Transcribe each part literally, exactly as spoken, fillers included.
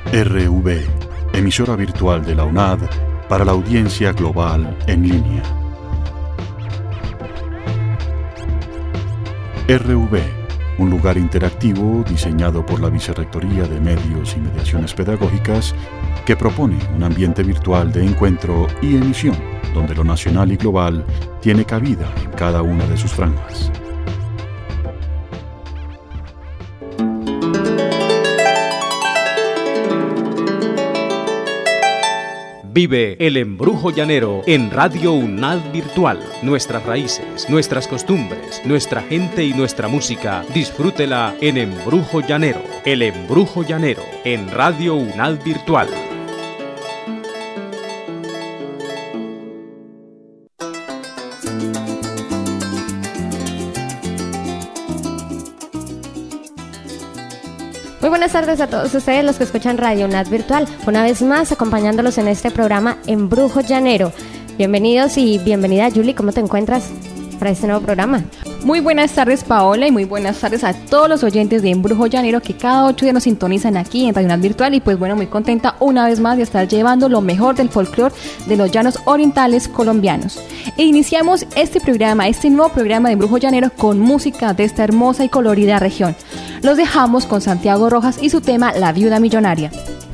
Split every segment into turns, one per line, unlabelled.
R V, emisora virtual de la UNAD para la audiencia global en línea. R V, un lugar interactivo diseñado por la Vicerrectoría de Medios y Mediaciones Pedagógicas que propone un ambiente virtual de encuentro y emisión donde lo nacional y global tiene cabida en cada una de sus franjas.
Vive el embrujo llanero en Radio UNAD Virtual. Nuestras raíces, nuestras costumbres, nuestra gente y nuestra música. Disfrútela en Embrujo Llanero. El embrujo llanero en Radio UNAD Virtual.
Muy buenas tardes a todos ustedes los que escuchan Radio UNAD Virtual, una vez más acompañándolos en este programa Embrujo Llanero. Bienvenidos y bienvenida, Julie, ¿cómo te encuentras para este nuevo programa?
Muy buenas tardes, Paola, y muy buenas tardes a todos los oyentes de Embrujo Llanero que cada ocho días nos sintonizan aquí en Radio UNAD Virtual. Y pues bueno, muy contenta una vez más de estar llevando lo mejor del folclore de los llanos orientales colombianos. E iniciamos este programa, este nuevo programa de Embrujo Llanero con música de esta hermosa y colorida región. Los dejamos con Santiago Rojas y su tema La Viuda Millonaria.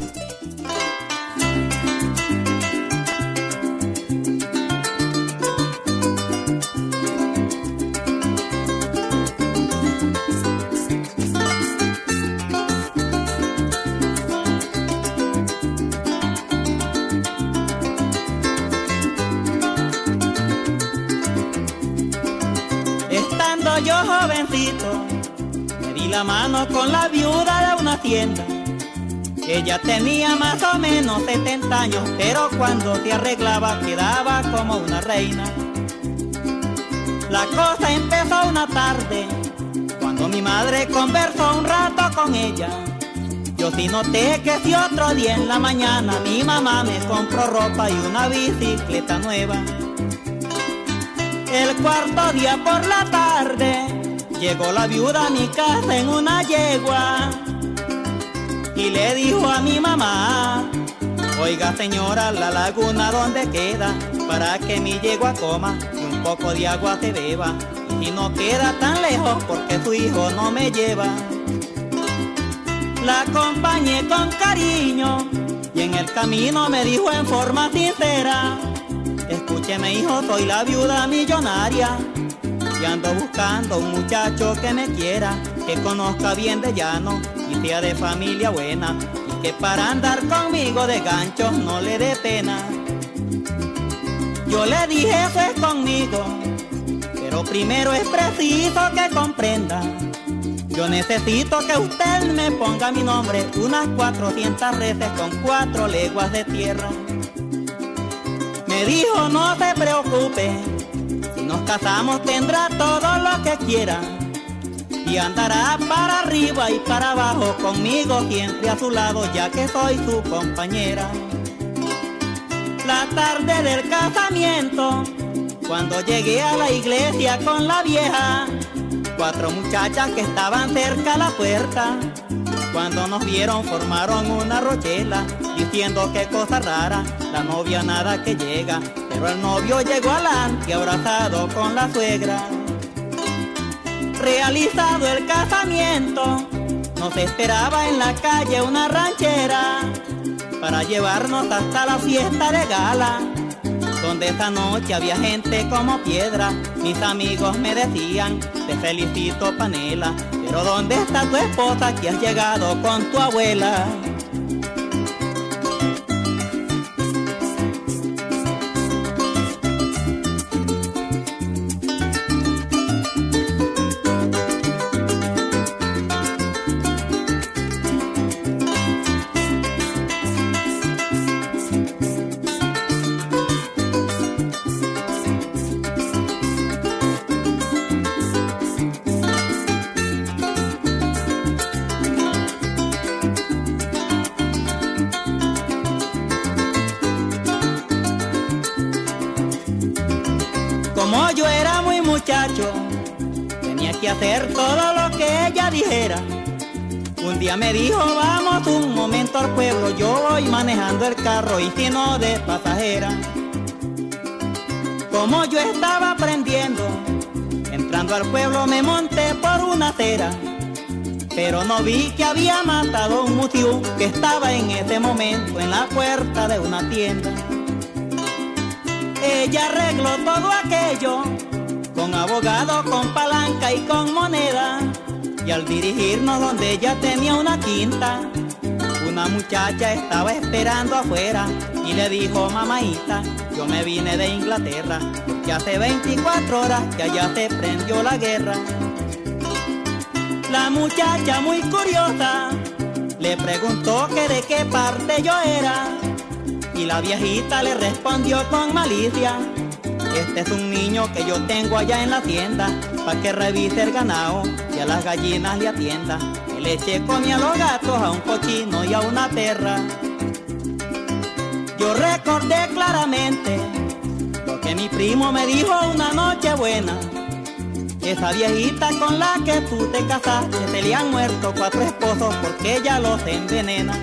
Estando yo jovencito, la mano con la viuda de una hacienda. Ella tenía más o menos setenta años, pero cuando se arreglaba quedaba como una reina. La cosa empezó una tarde, cuando mi madre conversó un rato con ella. Yo sí noté que si otro día en la mañana mi mamá me compró ropa y una bicicleta nueva. El cuarto día por la tarde llegó la viuda a mi casa en una yegua y le dijo a mi mamá: oiga señora, la laguna ¿dónde queda? Para que mi yegua coma y un poco de agua se beba. Y si no queda tan lejos, porque su hijo no me lleva. La acompañé con cariño y en el camino me dijo en forma sincera: escúcheme hijo, soy la viuda millonaria y ando buscando un muchacho que me quiera, que conozca bien de llano y sea de familia buena, y que para andar conmigo de ganchos no le dé pena. Yo le dije: eso es conmigo, pero primero es preciso que comprenda. Yo necesito que usted me ponga mi nombre unas cuatrocientas veces con cuatro leguas de tierra. Me dijo: no se preocupe, nos casamos tendrá todo lo que quiera y andará para arriba y para abajo conmigo siempre a su lado, ya que soy su compañera. La tarde del casamiento, cuando llegué a la iglesia con la vieja, cuatro muchachas que estaban cerca a la puerta, cuando nos vieron formaron una rochela, diciendo qué cosa rara, la novia nada que llega, pero el novio llegó adelante abrazado con la suegra. Realizado el casamiento, nos esperaba en la calle una ranchera para llevarnos hasta la fiesta de gala, donde esa noche había gente como piedra. Mis amigos me decían: te felicito panela, pero ¿dónde está tu esposa que has llegado con tu abuela? Como yo era muy muchacho, tenía que hacer todo lo que ella dijera. Un día me dijo, vamos un momento al pueblo, yo voy manejando el carro y si no de pasajera. Como yo estaba aprendiendo, entrando al pueblo me monté por una acera, pero no vi que había matado a un mutiú que estaba en ese momento en la puerta de una tienda. Ella arregló todo aquello, con abogado, con palanca y con moneda, y al dirigirnos donde ella tenía una quinta, una muchacha estaba esperando afuera y le dijo, mamaíta, yo me vine de Inglaterra, porque hace veinticuatro horas que allá se prendió la guerra. La muchacha muy curiosa le preguntó que de qué parte yo era, y la viejita le respondió con malicia, este es un niño que yo tengo allá en la tienda, pa' que revise el ganado y a las gallinas le atienda. Que leche comía a los gatos, a un cochino y a una perra. Yo recordé claramente lo que mi primo me dijo una noche buena. Esa viejita con la que tú te casaste, se le han muerto cuatro esposos porque ella los envenena.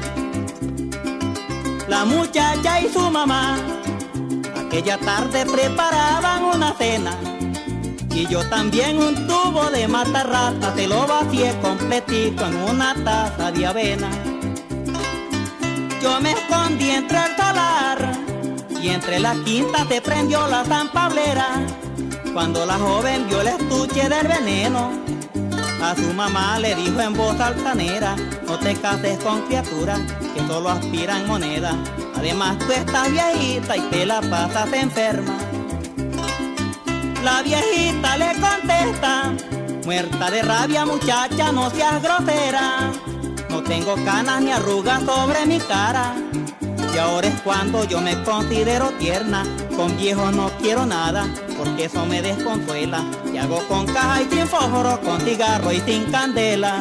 La muchacha y su mamá aquella tarde preparaban una cena, y yo también un tubo de matarrata se lo vacié completito en una taza de avena. Yo me escondí entre el solar y entre la quinta se prendió la zampablera. Cuando la joven vio el estuche del veneno, a su mamá le dijo en voz altanera, no te cases con criaturas que solo aspiran moneda. Además tú estás viejita y te la pasas enferma. La viejita le contesta, muerta de rabia muchacha, no seas grosera. No tengo canas ni arrugas sobre mi cara, y ahora es cuando yo me considero tierna. Con viejos no quiero nada, porque eso me desconsuela. Y hago con caja y sin fósforo, con cigarro y sin candela.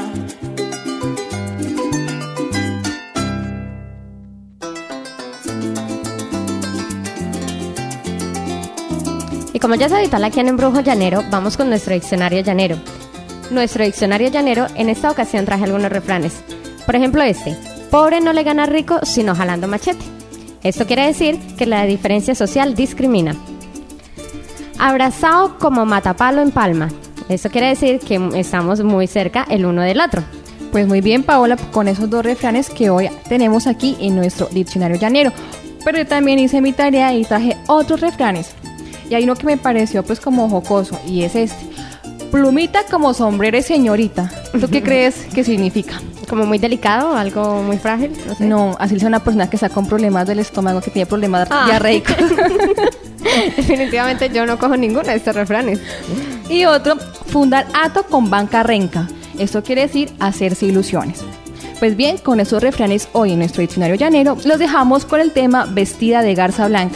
Y como ya es habitual aquí en Embrujo Llanero, vamos con nuestro diccionario llanero. Nuestro diccionario llanero, en esta ocasión traje algunos refranes. Por ejemplo este, pobre no le gana rico sino jalando machete. Esto quiere decir que la diferencia social discrimina. Abrazado como matapalo en palma. Esto quiere decir que estamos muy cerca el uno del otro.
Pues muy bien, Paola, con esos dos refranes que hoy tenemos aquí en nuestro diccionario llanero. Pero yo también hice mi tarea y traje otros refranes. Y hay uno que me pareció pues como jocoso, y es este. Plumita como sombrero y señorita. ¿Tú qué crees que significa?
Como muy delicado, algo muy frágil, no sé.
No, así es una persona que está con problemas del estómago, que tiene problemas ah. diarreicos.
Definitivamente yo no cojo ninguno de estos refranes.
Y otro, fundar hato con banca renca. Esto quiere decir hacerse ilusiones. Pues bien, con esos refranes hoy en nuestro diccionario llanero, los dejamos con el tema vestida de garza blanca.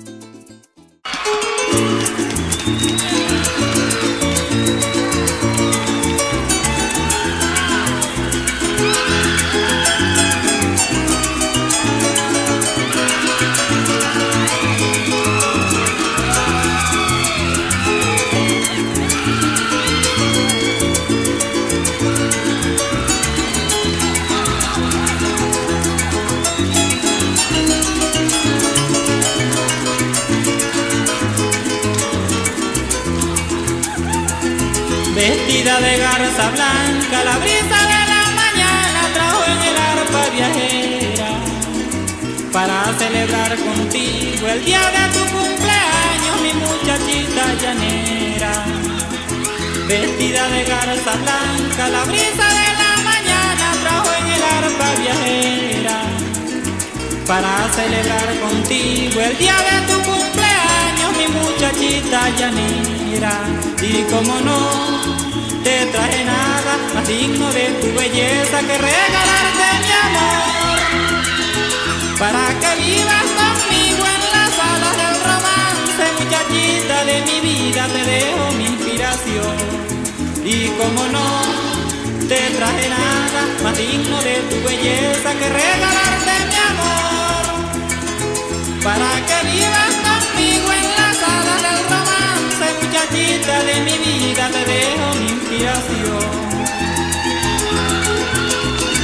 Vestida de garza blanca, la brisa de la mañana trajo en el arpa viajera para celebrar contigo el día de tu cumpleaños, mi muchachita llanera. Vestida de garza blanca, la brisa de la mañana trajo en el arpa viajera para celebrar contigo el día de tu cumpleaños, mi muchachita llanera. Y como no te traje nada más digno de tu belleza que regalarte mi amor, para que vivas conmigo en las alas del romance, muchachita de mi vida, te dejo mi inspiración. Y como no te traje nada más digno de tu belleza que regalarte mi amor, para que vivas conmigo en las alas del romance, muchachita de mi vida, te dejo mi inspiración.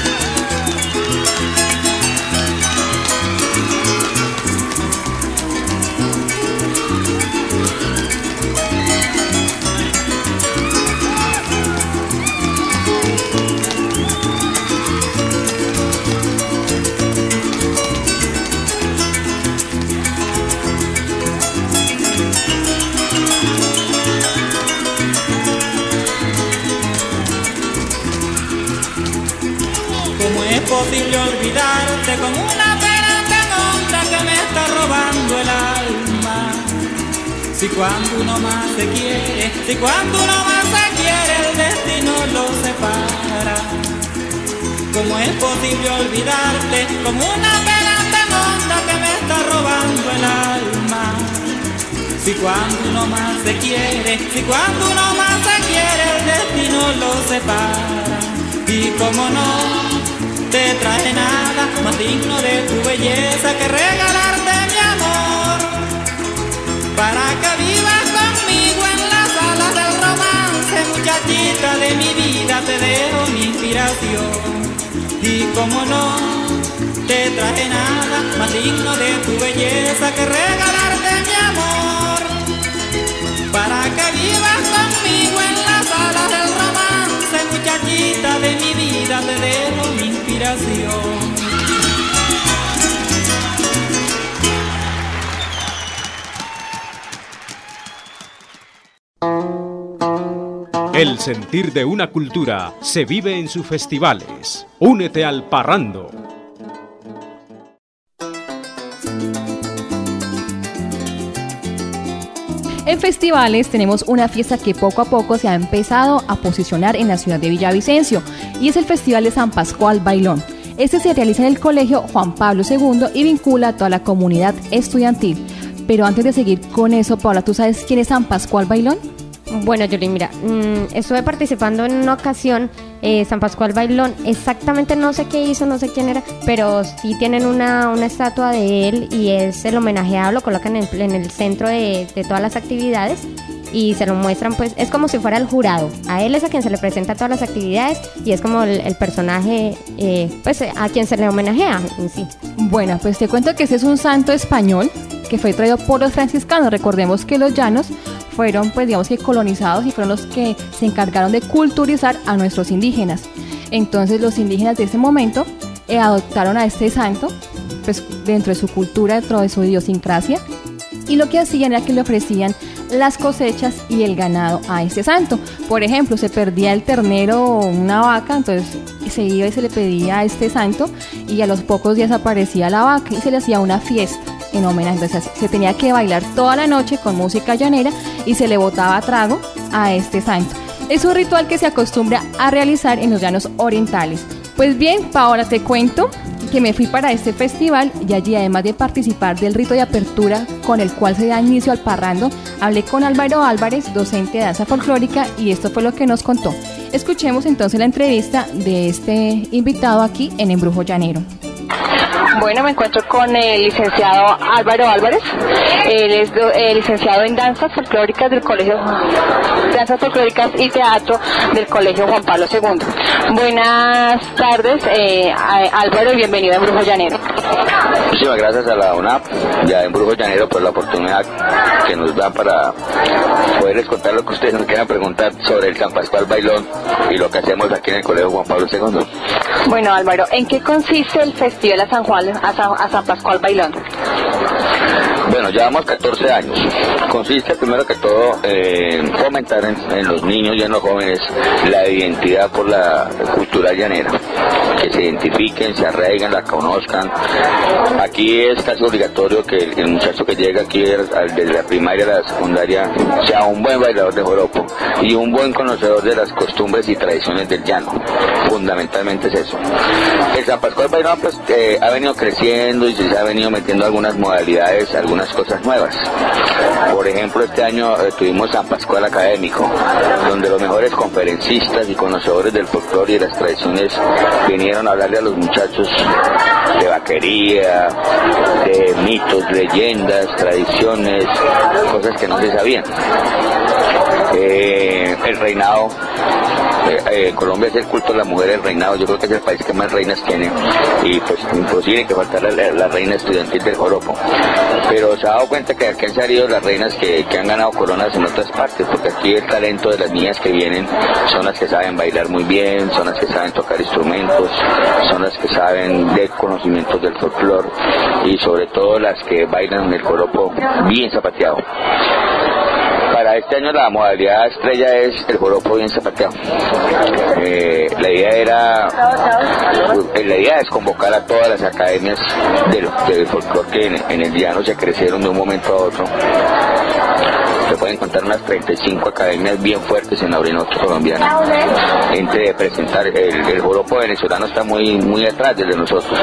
posible olvidarte con una pena tan honda que me está robando el alma? Si cuando uno más se quiere, si cuando uno más se quiere, el destino lo separa. ¿Cómo es posible olvidarte con una pena tan honda que me está robando el alma? Si cuando uno más se quiere, si cuando uno más se quiere, el destino lo separa. Y como no te traje nada más digno de tu belleza que regalarte mi amor, para que vivas conmigo en las alas del romance, muchachita de mi vida, te dejo mi inspiración. Y como no te traje nada más digno de tu belleza que regalarte mi amor, para que vivas conmigo en las alas del romance, muchachita de mi vida, te dejo mi inspiración.
El sentir de una cultura se vive en sus festivales. Únete al Parrando.
En festivales tenemos una fiesta que poco a poco se ha empezado a posicionar en la ciudad de Villavicencio, y es el Festival de San Pascual Bailón. Este se realiza en el Colegio Juan Pablo segundo y vincula a toda la comunidad estudiantil. Pero antes de seguir con eso, Paola, ¿tú sabes quién es San Pascual Bailón?
Bueno, Yuli, mira, mmm, estuve participando en una ocasión, eh, San Pascual Bailón, exactamente no sé qué hizo, no sé quién era, pero sí tienen una, una estatua de él y es el homenajeado, lo colocan en, en el centro de, de todas las actividades y se lo muestran, pues es como si fuera el jurado, a él es a quien se le presenta todas las actividades y es como el, el personaje, eh, pues a quien se le homenajea en sí.
Bueno, pues te cuento que ese es un santo español que fue traído por los franciscanos. Recordemos que los llanos fueron, pues digamos que colonizados y fueron los que se encargaron de culturizar a nuestros indígenas. Entonces los indígenas de ese momento eh, adoptaron a este santo, pues dentro de su cultura, dentro de su idiosincrasia, y lo que hacían era que le ofrecían las cosechas y el ganado a este santo. Por ejemplo, se perdía el ternero o una vaca, entonces se iba y se le pedía a este santo y a los pocos días aparecía la vaca y se le hacía una fiesta en homenaje. Entonces se tenía que bailar toda la noche con música llanera y se le botaba trago a este santo. Es un ritual que se acostumbra a realizar en los llanos orientales. Pues bien, Paola, te cuento que me fui para este festival y allí, además de participar del rito de apertura con el cual se da inicio al parrando, hablé con Álvaro Álvarez, docente de danza folclórica, y esto fue lo que nos contó. Escuchemos entonces la entrevista de este invitado aquí en Embrujo Llanero.
Bueno, me encuentro con el licenciado Álvaro Álvarez. Él es do, eh, licenciado en danzas folclóricas del Colegio Danzas Folclóricas y Teatro del Colegio Juan Pablo segundo. Buenas tardes, eh, Álvaro, y bienvenido a Embrujo Llanero.
Muchísimas gracias a la U N A P y a Embrujo Llanero por la oportunidad que nos da para poderles contar lo que ustedes nos quieran preguntar sobre el San Pascual Bailón y lo que hacemos aquí en el Colegio Juan Pablo segundo.
Bueno, Álvaro, ¿en qué consiste el Festival a San Juan, a San, a San Pascual Bailón?
Bueno, llevamos catorce años. Consiste primero que todo en fomentar en, en los niños y en los jóvenes la identidad por la cultura llanera, que se identifiquen, se arraiguen, la conozcan. Aquí es casi obligatorio que el, el muchacho que llega aquí desde la primaria a la secundaria sea un buen bailador de joropo y un buen conocedor de las costumbres y tradiciones del llano. Fundamentalmente es eso. El San Pascual Bailón pues, eh, ha venido creciendo y se ha venido metiendo algunas modalidades, algunas cosas nuevas. Por ejemplo, este año eh, tuvimos San Pascual Académico, donde los mejores conferencistas y conocedores del folclore y de las tradiciones vinieron a hablarle a los muchachos de vaquería, de mitos, leyendas, tradiciones, cosas que no se sabían. Eh, el reinado, eh, eh, Colombia es el culto de la mujer, el reinado, yo creo que es el país que más reinas tiene, y pues imposible que faltara la, la reina estudiantil del joropo. Pero se ha dado cuenta que aquí han salido las reinas que, que han ganado coronas en otras partes, porque aquí el talento de las niñas que vienen son las que saben bailar muy bien, son las que saben tocar instrumentos, son las que saben de conocimientos del folclore y sobre todo las que bailan en el joropo bien zapateado. Para Para este año la modalidad estrella es el joropo bien zapateado. Eh, la idea era, la idea es convocar a todas las academias del, del folclore que en, en el llano se crecieron de un momento a otro. Se pueden encontrar unas treinta y cinco academias bien fuertes en la Orinoquia colombiana. Entre presentar, el, el joropo venezolano está muy, muy atrás de nosotros.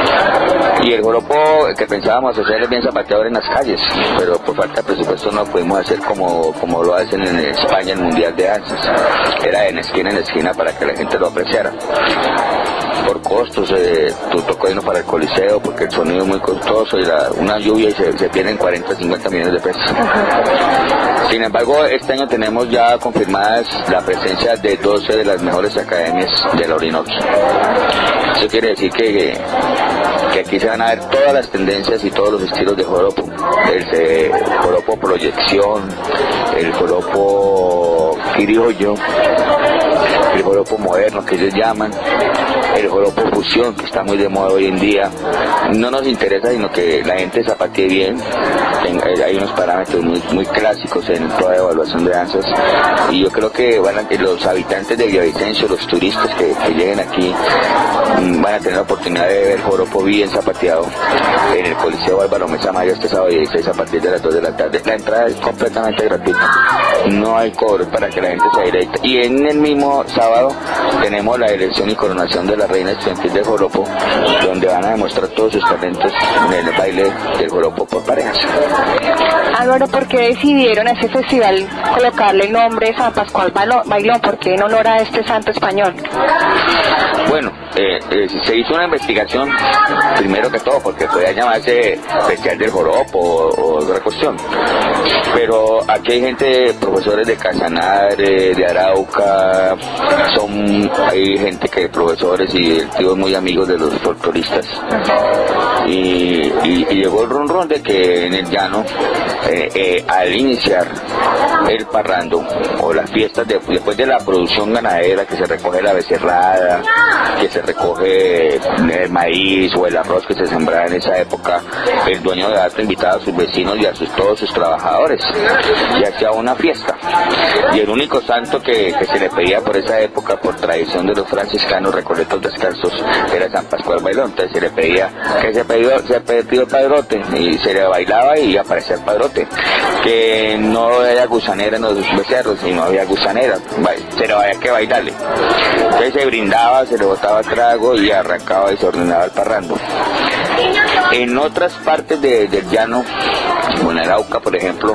Y el joropo que pensábamos hacer es bien zapateador en las calles, pero por falta de presupuesto no pudimos hacer como, como lo hacen en España el Mundial de Danzas. Era en esquina en esquina para que la gente lo apreciara. Por costos, eh, tocó irnos para el Coliseo porque el sonido es muy costoso y la, una lluvia y se, se pierden cuarenta, cincuenta millones de pesos. Sin embargo, este año tenemos ya confirmadas la presencia de doce de las mejores academias de la Orinoquia. Eso quiere decir que, que aquí se van a ver todas las tendencias y todos los estilos de joropo. El eh, joropo proyección, el joropo criollo, el joropo moderno que ellos llaman, el joropo fusión que está muy de moda hoy en día. No nos interesa sino que la gente zapatee bien. Hay unos parámetros muy, muy clásicos en toda evaluación de danzas y yo creo que van a, los habitantes de Villavicencio, los turistas que, que lleguen aquí van a tener la oportunidad de ver joropo bien zapateado en el Coliseo Álvaro Mesa Mayo este sábado dieciséis a partir de las dos de la tarde. La entrada es completamente gratuita, no hay cobro para que la gente se directa. Y en el mismo sábado tenemos la elección y coronación de la reina estudiantil de joropo, donde van a demostrar todos sus talentos en el baile del joropo por parejas.
Álvaro, ¿por qué decidieron a ese festival colocarle el nombre San Pascual Bailón? ¿Por qué en honor a este santo español?
Bueno, eh, eh, se hizo una investigación, primero que todo, porque podía llamarse Festival del Joropo o, o otra cuestión. Pero aquí hay gente, profesores de Casanare, de Arauca, son, hay gente que profesores y tíos muy amigos de los folcloristas. Y, y, y llegó el ron ron de que en el llano, eh, eh, al iniciar el parrando o las fiestas de, después de la producción ganadera, que se recoge la becerrada, que se recoge el maíz o el arroz que se sembraba en esa época, el dueño de dato invitaba a sus vecinos y a sus, todos sus trabajadores y hacía una fiesta. Y el único santo que, que se le pedía por esa época, por tradición de los franciscanos recoletos descalzos, era San Pascual Bailón. Entonces se le pedía que se pidió, se pidió el padrote y se le bailaba y aparecía el padrote. Que no había gusanera en los becerros y no había gusanera, se le había que bailarle. Entonces se brindaba, se le botaba trago y arrancaba y se ordenaba el parrando. En otras partes de, del llano, como en Arauca por ejemplo,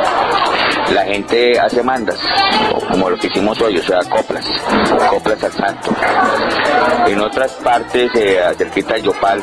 la gente hace mandas, como lo que hicimos hoy, o sea, coplas, coplas al santo. En otras partes, eh, cerquita de Yopal,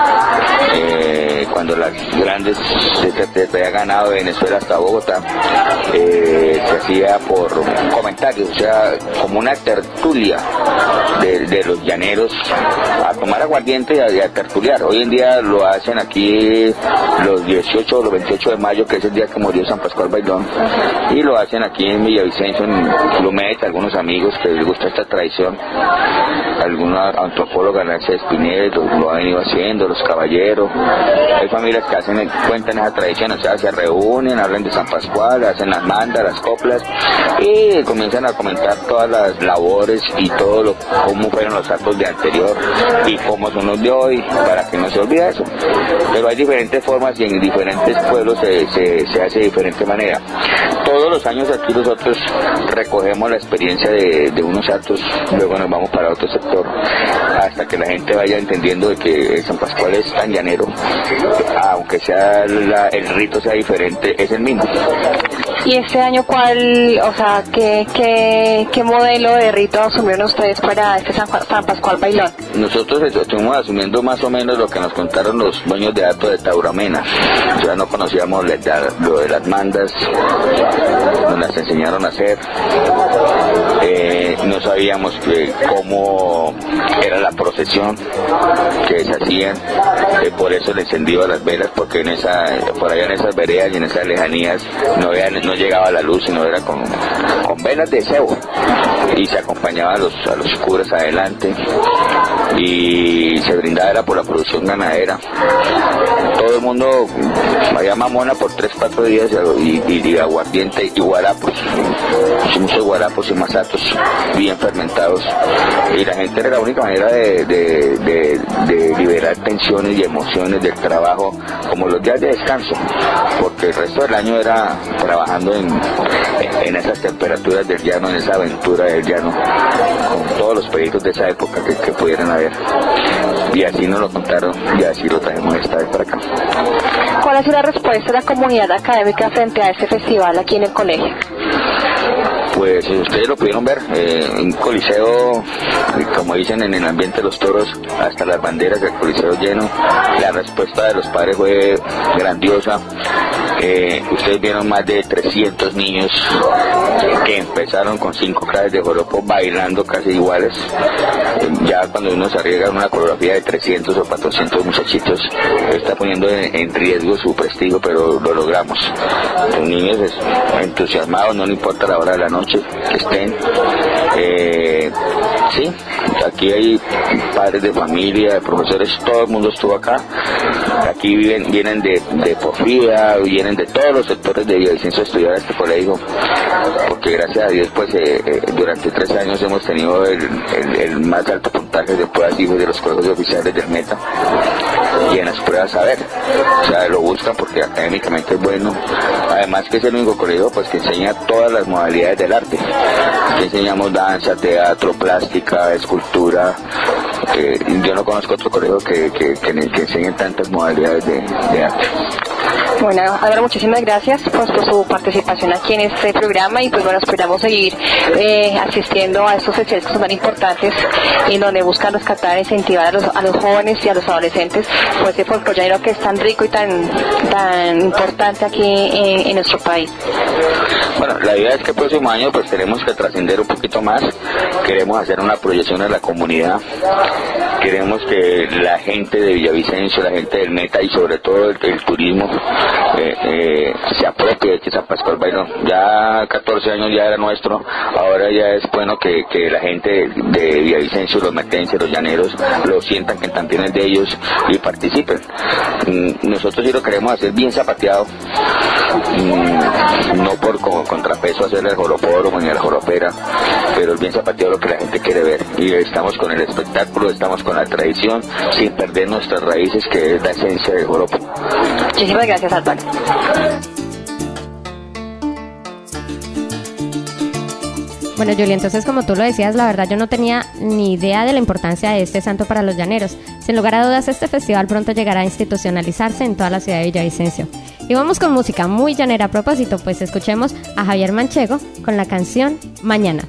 eh, cuando las grandes se, se había ganado de Venezuela hasta Bogotá, eh, se hacía por comentarios, o sea, como una tertulia de, de los llaneros a tomar aguardiente y a, y a tertuliar. Hoy en día lo hacen aquí los dieciocho o los veintiocho de mayo, que es el día que murió San Pascual Bailón, y lo hacen aquí en Villavicencio, en Lumet, algunos amigos que les gusta esta tradición, alguna antropóloga, Nancy Espinel, lo, lo ha venido haciendo, los caballeros. Hay familias que hacen, cuentan esa tradición, o sea, se reúnen, hablan de San Pascual, hacen las mandas, las coplas y comienzan a comentar todas las labores y todo lo, cómo fueron los actos de anterior y cómo son los de hoy, para que no se olvide eso. Pero hay diferentes formas y en diferentes pueblos se, se, se hace de diferente manera. Todos los años aquí nosotros recogemos la experiencia de, de unos actos, luego nos vamos para otro sector, hasta que la gente vaya entendiendo de que San Pascual es tan llanero, aunque sea la, el rito sea diferente, es el mismo.
¿Y este año cuál, o sea, qué, qué, qué modelo de rito asumieron ustedes para este San, San Pascual Bailón?
Nosotros estuvimos asumiendo más o menos lo que nos contaron los dueños de datos de Tauramena. O sea, no conocíamos lo de las mandas, nos las enseñaron a hacer. Eh, no sabíamos que, cómo era la procesión que se hacían, eh, por eso el encendido de las velas, porque en esa, por allá en esas veredas y en esas lejanías no, había, no llegaba la luz, sino era con, con velas de cebo, y se acompañaba a los, a los curas adelante, y se brindaba era por la producción ganadera. Todo el mundo, había mamona por tres, cuatro días, y, y, y aguardiente y guarapos, muchos guarapos y masatos bien fermentados, y la gente era la única manera de, de, de, de liberar tensiones y emociones del trabajo, como los días de descanso, porque el resto del año era trabajando en, en esas temperaturas del llano, en esa aventura del llano, con todos los pedidos de esa época que, que pudieran haber, y así nos lo contaron y así lo trajimos esta vez para acá.
¿Cuál ha sido la respuesta de la comunidad académica frente a este festival aquí en el colegio?
Pues ustedes lo pudieron ver, eh, un coliseo, como dicen en el ambiente de los toros, hasta las banderas del coliseo lleno. La respuesta de los padres fue grandiosa. Eh, ustedes vieron más de trescientos niños que empezaron con cinco clases de joropo bailando casi iguales. Eh, ya cuando uno se arriesga en una coreografía de trescientos o cuatrocientos muchachitos, está poniendo en, en riesgo su prestigio, pero lo logramos. Los niños entusiasmados, no le importa la hora de la noche que estén. Eh, sí, aquí hay padres de familia, de profesores, todo el mundo estuvo acá. Aquí viven, vienen de, de Porfía, vienen de todos los sectores de Villavicencio a estudiar a este colegio, porque gracias a Dios pues eh, eh, durante tres años hemos tenido el, el, el más alto puntaje de pruebas hijos de los colegios oficiales del Meta, y en las pruebas a ver, o sea, lo buscan porque académicamente es bueno, además que es el único colegio pues que enseña todas las modalidades del arte. Aquí enseñamos danza, teatro, plástica, escultura. Eh, yo no conozco otro colegio que, que, que, que enseñe tantas modalidades de, de arte.
Bueno, Álvaro, muchísimas gracias pues, por su participación aquí en este programa, y pues bueno, esperamos seguir eh, asistiendo a estos festivales que son tan importantes, en donde buscan rescatar e incentivar a los, a los jóvenes y a los adolescentes pues ese folclore llanero que es tan rico y tan, tan importante aquí en, en nuestro país.
Bueno, la idea es que el próximo año pues tenemos que trascender un poquito más, queremos hacer una proyección a la comunidad, queremos que la gente de Villavicencio, la gente del Meta y sobre todo el, el turismo eh, eh, se apropie de que San Pascual Bailón. Ya catorce años ya era nuestro, ahora ya es bueno que, que la gente de Villavicencio, los metenses, los llaneros, lo sientan que también es de ellos y participen. Nosotros sí lo queremos hacer bien zapateado, no por como contrapeso hacer el joropódromo ni la joropera, pero es bien zapateado lo que la gente quiere ver, y estamos con el espectáculo, estamos con la tradición, sin perder nuestras raíces, que es la esencia del joropo.
Muchísimas gracias, Álvaro.
Bueno, Julie, entonces como tú lo decías, la verdad yo no tenía ni idea de la importancia de este santo para los llaneros. Sin lugar a dudas, este festival pronto llegará a institucionalizarse en toda la ciudad de Villavicencio. Y vamos con música muy llanera a propósito, pues escuchemos a Javier Manchego con la canción Mañana.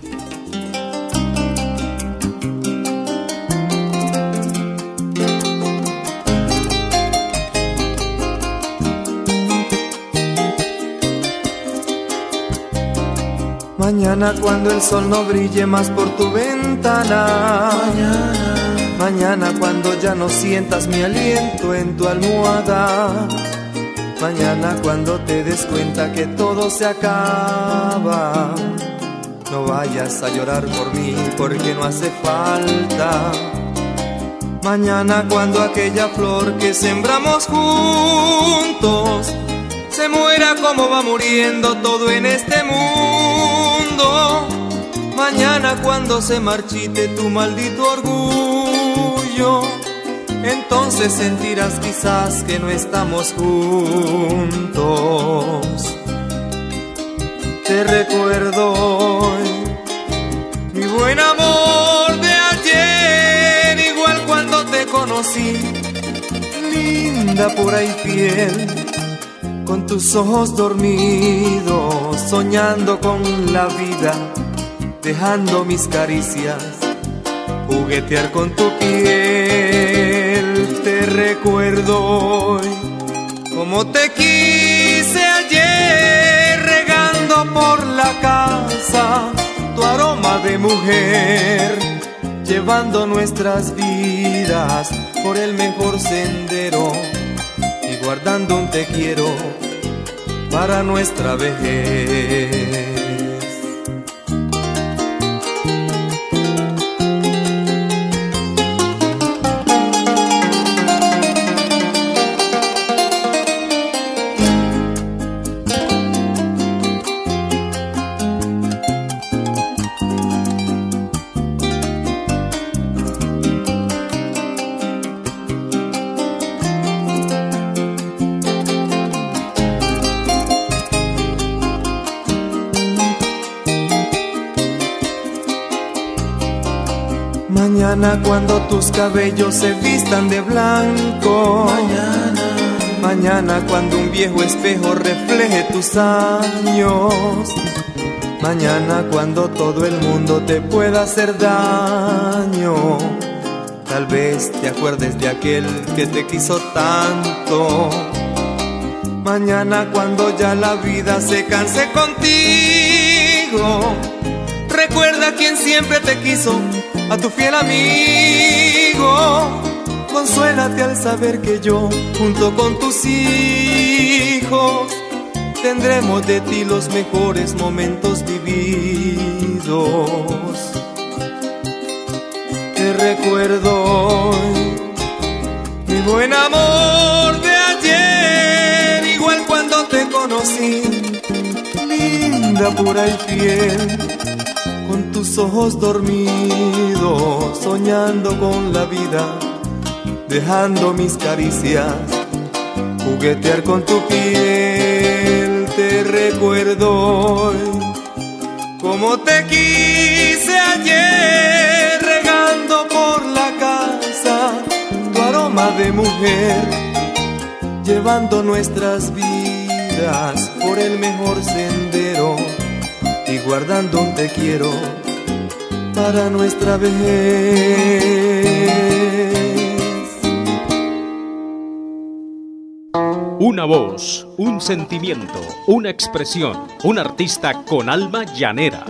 Mañana cuando el sol no brille más por tu ventana, mañana, mañana cuando ya no sientas mi aliento en tu almohada, mañana cuando te des cuenta que todo se acaba, no vayas a llorar por mí porque no hace falta. Mañana cuando aquella flor que sembramos juntos se muera como va muriendo todo en este mundo. Mañana cuando se marchite tu maldito orgullo, entonces sentirás quizás que no estamos juntos. Te recuerdo hoy, mi buen amor de ayer, igual cuando te conocí, linda, pura y fiel, con tus ojos dormidos, soñando con la vida, dejando mis caricias juguetear con tu piel. Te recuerdo hoy, como te quise ayer, regando por la casa tu aroma de mujer, llevando nuestras vidas por el mejor sendero y guardando un te quiero para nuestra vejez. Mañana cuando tus cabellos se vistan de blanco, mañana, mañana cuando un viejo espejo refleje tus años, mañana cuando todo el mundo te pueda hacer daño, tal vez te acuerdes de aquel que te quiso tanto. Mañana cuando ya la vida se canse contigo, recuerda quien siempre te quiso, a tu fiel amigo. Consuélate al saber que yo, junto con tus hijos, tendremos de ti los mejores momentos vividos. Te recuerdo hoy, mi buen amor de ayer, igual cuando te conocí, linda, pura y fiel, con tus ojos dormidos, soñando con la vida, dejando mis caricias juguetear con tu piel. Te recuerdo hoy, como te quise ayer, regando por la casa tu aroma de mujer, llevando nuestras vidas por el mejor sendero y guardando un te quiero para nuestra vejez.
Una voz, un sentimiento, una expresión, un artista con alma llanera.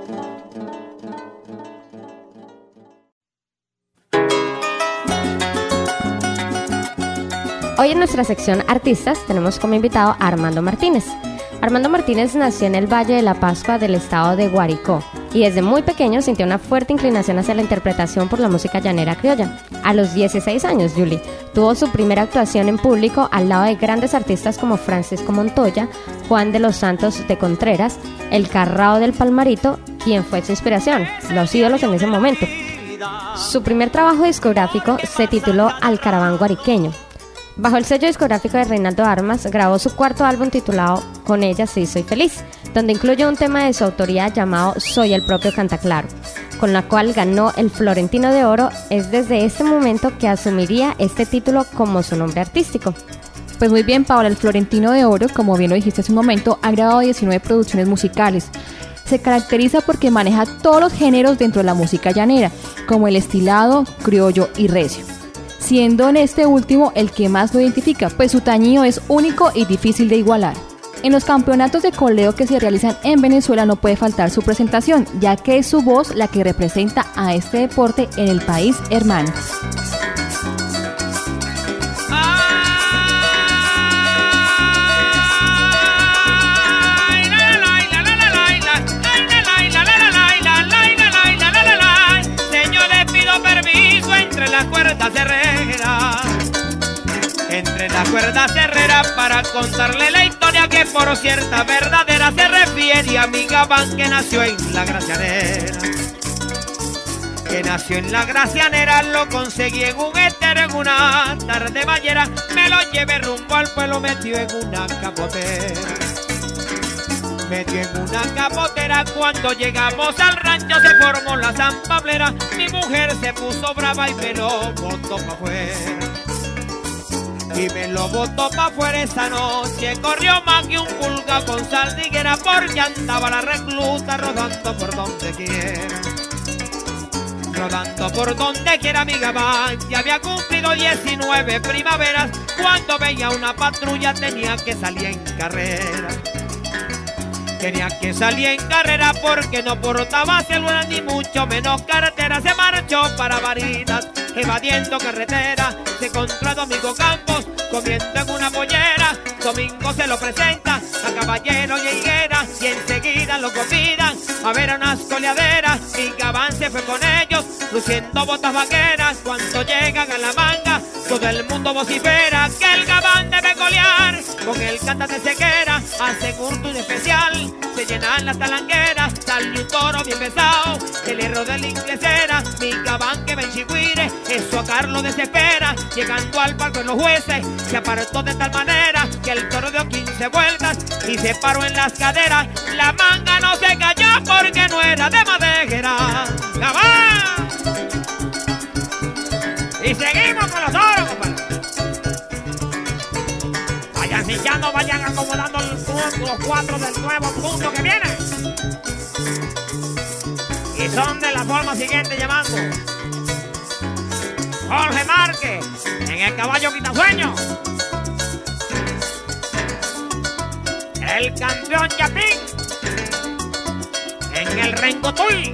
Hoy en nuestra sección Artistas tenemos como invitado a Armando Martínez. Armando Martínez nació en el Valle de la Pascua del estado de Guárico y desde muy pequeño sintió una fuerte inclinación hacia la interpretación por la música llanera criolla. A los dieciséis años, Julie tuvo su primera actuación en público al lado de grandes artistas como Francisco Montoya, Juan de los Santos de Contreras, El Carrao del Palmarito, quien fue su inspiración, los ídolos en ese momento. Su primer trabajo discográfico se tituló Al Caraván Guariqueño. Bajo el sello discográfico de Reinaldo Armas, grabó su cuarto álbum titulado Con ella sí soy feliz, donde incluye un tema de su autoría llamado Soy el propio Cantaclaro, con la cual ganó el Florentino de Oro. Es desde este momento que asumiría este título como su nombre artístico.
Pues muy bien, Paola, el Florentino de Oro, como bien lo dijiste hace un momento, ha grabado diecinueve producciones musicales. Se caracteriza porque maneja todos los géneros dentro de la música llanera, como el estilado, criollo y recio, siendo en este último el que más lo identifica, pues su tañido es único y difícil de igualar. En los campeonatos de coleo que se realizan en Venezuela no puede faltar su presentación, ya que es su voz la que representa a este deporte en el país hermano.
Las cuerdas herreras, entre las cuerdas herreras, para contarle la historia que por cierta verdadera se refiere a mi gabán que nació en la Gracianera. Que nació en la Gracianera, lo conseguí en un éter, en una tarde ballera, me lo llevé rumbo al pueblo, metió en una capotera. Metió en una capotera, cuando llegamos al rancho se formó la zampablera. Mi mujer se puso brava y me lo botó pa' afuera. Y me lo botó pa' afuera esa noche. Corrió más que un pulga con sardiguera, porque andaba la recluta rodando por donde quiera. Rodando por donde quiera mi gabán. Ya había cumplido diecinueve primaveras. Cuando veía una patrulla tenía que salir en carrera. Tenía que salir en carrera porque no portaba celular ni mucho menos carretera. Se marchó para Barinas, evadiendo carretera. Se encontró a Domingo Campos comiendo en una pollera. Domingo se lo presenta a Caballero y a Higuera y enseguida lo convidan a ver a unas coleaderas. Y Gabán se fue con ellos luciendo botas vaqueras. Cuando llegan a la manga todo el mundo vocifera que el Gabán debe colear con el cantante Sequera. Hacen un tour especial, se llenan las talanqueras, sale un toro bien pesado, el hierro de la inglesera. Mi Gabán que ven chigüire, eso a Carlos desespera. Llegando al palco en los jueces, se apartó de tal manera que el toro dio quince vueltas y se paró en las caderas. La manga no se cayó porque no era de madera. ¡Gabán! Y seguimos con los toros, compadre. Vayan sillando, vayan acomodando los, los cuatro del nuevo punto que viene. Y son de la forma siguiente llamando: Jorge Márquez en el caballo quitasueño, el campeón Yapín en el Rengotuy,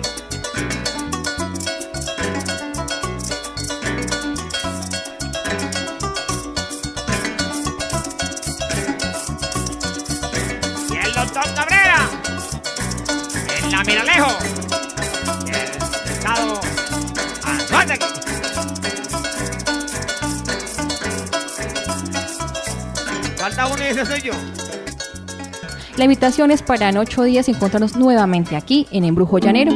y el doctor Cabrera en la Miralejo, el estado Anzuategui. Falta uno y ese soy yo.
La invitación es para en ocho días encontrarnos nuevamente aquí en Embrujo Llanero.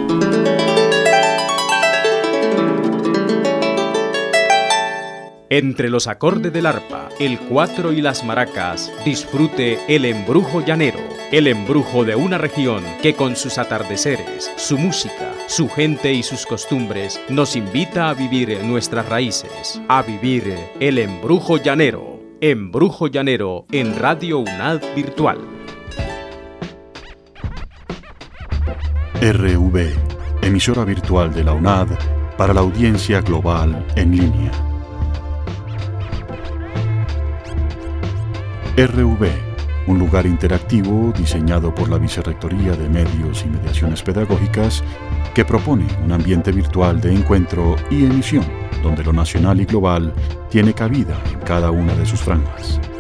Entre los acordes del arpa, el cuatro y las maracas, disfrute el embrujo llanero, el embrujo de una región que con sus atardeceres, su música, su gente y sus costumbres nos invita a vivir nuestras raíces, a vivir el embrujo llanero. Embrujo Llanero en Radio UNAD Virtual.
R V, emisora virtual de la UNAD para la audiencia global en línea. R V, un lugar interactivo diseñado por la Vicerrectoría de Medios y Mediaciones Pedagógicas que propone un ambiente virtual de encuentro y emisión donde lo nacional y global tiene cabida en cada una de sus franjas.